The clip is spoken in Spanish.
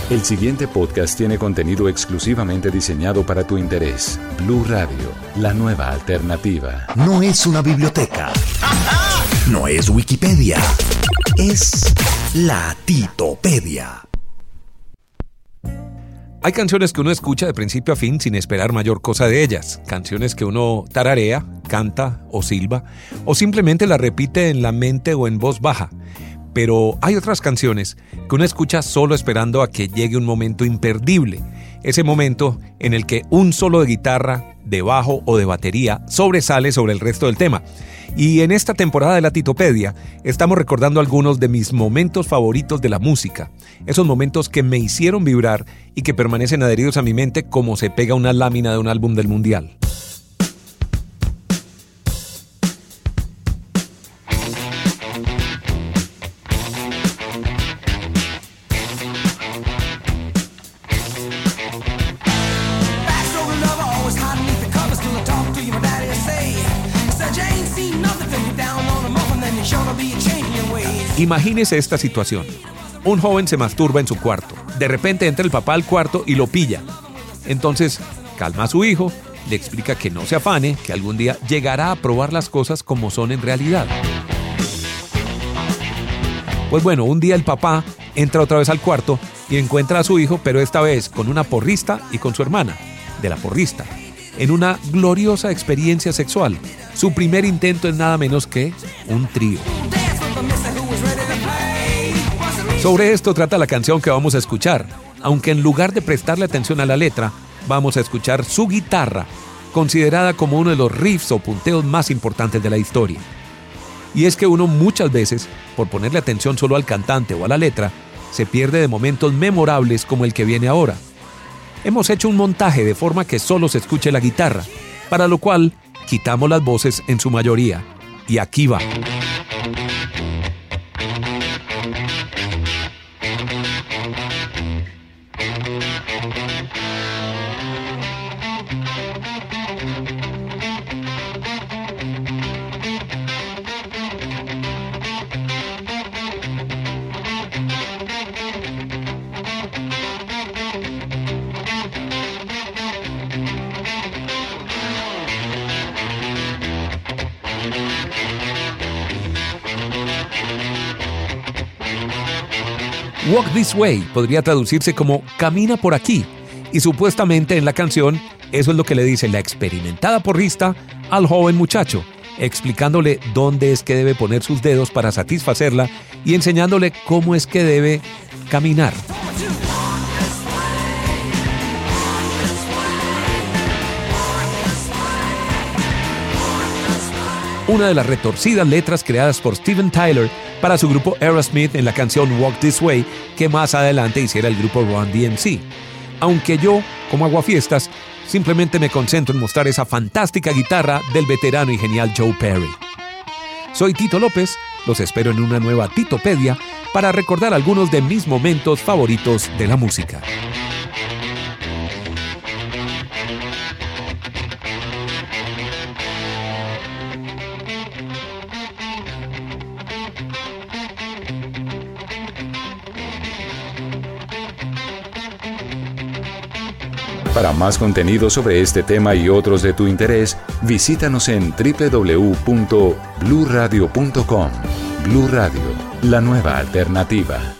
El siguiente podcast tiene contenido exclusivamente diseñado para tu interés. Blu Radio, la nueva alternativa. No es una biblioteca. No es Wikipedia. Es la Titopedia. Hay canciones que uno escucha de principio a fin sin esperar mayor cosa de ellas. Canciones que uno tararea, canta o silba, o simplemente las repite en la mente o en voz baja. Pero hay otras canciones que uno escucha solo esperando a que llegue un momento imperdible. Ese momento en el que un solo de guitarra, de bajo o de batería sobresale sobre el resto del tema. Y en esta temporada de la Titopedia estamos recordando algunos de mis momentos favoritos de la música. Esos momentos que me hicieron vibrar y que permanecen adheridos a mi mente como se pega una lámina de un álbum del mundial. Imagínese esta situación. Un joven se masturba en su cuarto. De repente entra el papá al cuarto y lo pilla. Entonces, calma a su hijo, le explica que no se afane, que algún día llegará a probar las cosas como son en realidad. Pues bueno, un día el papá entra otra vez al cuarto y encuentra a su hijo, pero esta vez con una porrista y con su hermana, de la porrista, en una gloriosa experiencia sexual. Su primer intento es nada menos que un trío. Sobre esto trata la canción que vamos a escuchar, aunque en lugar de prestarle atención a la letra, vamos a escuchar su guitarra, considerada como uno de los riffs o punteos más importantes de la historia. Y es que uno muchas veces, por ponerle atención solo al cantante o a la letra, se pierde de momentos memorables como el que viene ahora. Hemos hecho un montaje de forma que solo se escuche la guitarra, para lo cual quitamos las voces en su mayoría. Y aquí va. Walk This Way podría traducirse como camina por aquí, y supuestamente en la canción eso es lo que le dice la experimentada porrista al joven muchacho, explicándole dónde es que debe poner sus dedos para satisfacerla y enseñándole cómo es que debe caminar. Una de las retorcidas letras creadas por Steven Tyler para su grupo Aerosmith en la canción Walk This Way, que más adelante hiciera el grupo Run DMC. Aunque yo, como aguafiestas, simplemente me concentro en mostrar esa fantástica guitarra del veterano y genial Joe Perry. Soy Tito López, los espero en una nueva Titopedia para recordar algunos de mis momentos favoritos de la música. Para más contenido sobre este tema y otros de tu interés, visítanos en www.bluradio.com. Blu Radio, la nueva alternativa.